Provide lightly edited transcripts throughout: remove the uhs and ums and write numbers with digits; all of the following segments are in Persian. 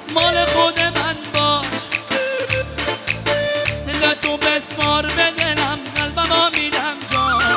مال خود من باش. دلتو بسپار به دلم، قلبمو میدم جان.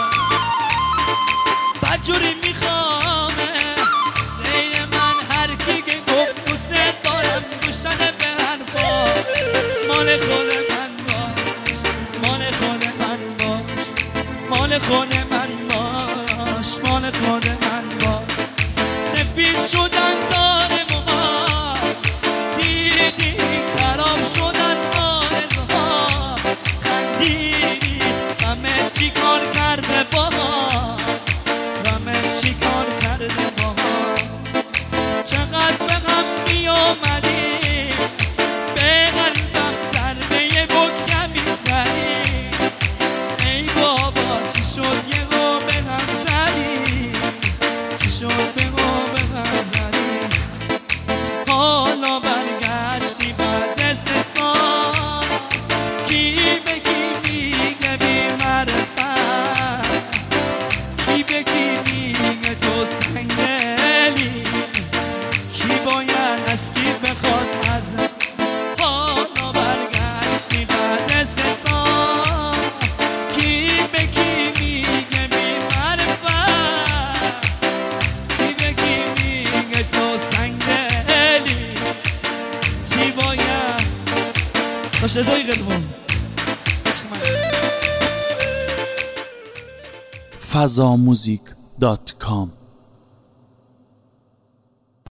بدجوری میخوامه غیر من هر کی که گفت دوست دارم گوش نده به حرفا. مال خود من باش، مال خود من باش، مال خود من باش، مال خود من باش. سفید شدن تار موها، دیدی خراب شدن آرزوها. خندیدی غمت چی کار کرده باها، غمت چی کار کرده باها. چقدر به غم می آمدی، به قلبم ضربه بکم میزدی. ای بابا چی شد یه رو به غم زدی، چی شد به غم زدی. حالا برگشتی بعد 3 سال، کی به کی میگه بی معرفت، کی به کی میگه تو سنگدلی، کی باید از کی بخواد ازت. حالا برگشتی بعد 3 سال، کی به کی میگه بی معرفت، کی به کی میگه تو سنگدلی، کی باید. باشه ازای قلبون fazamuzik.com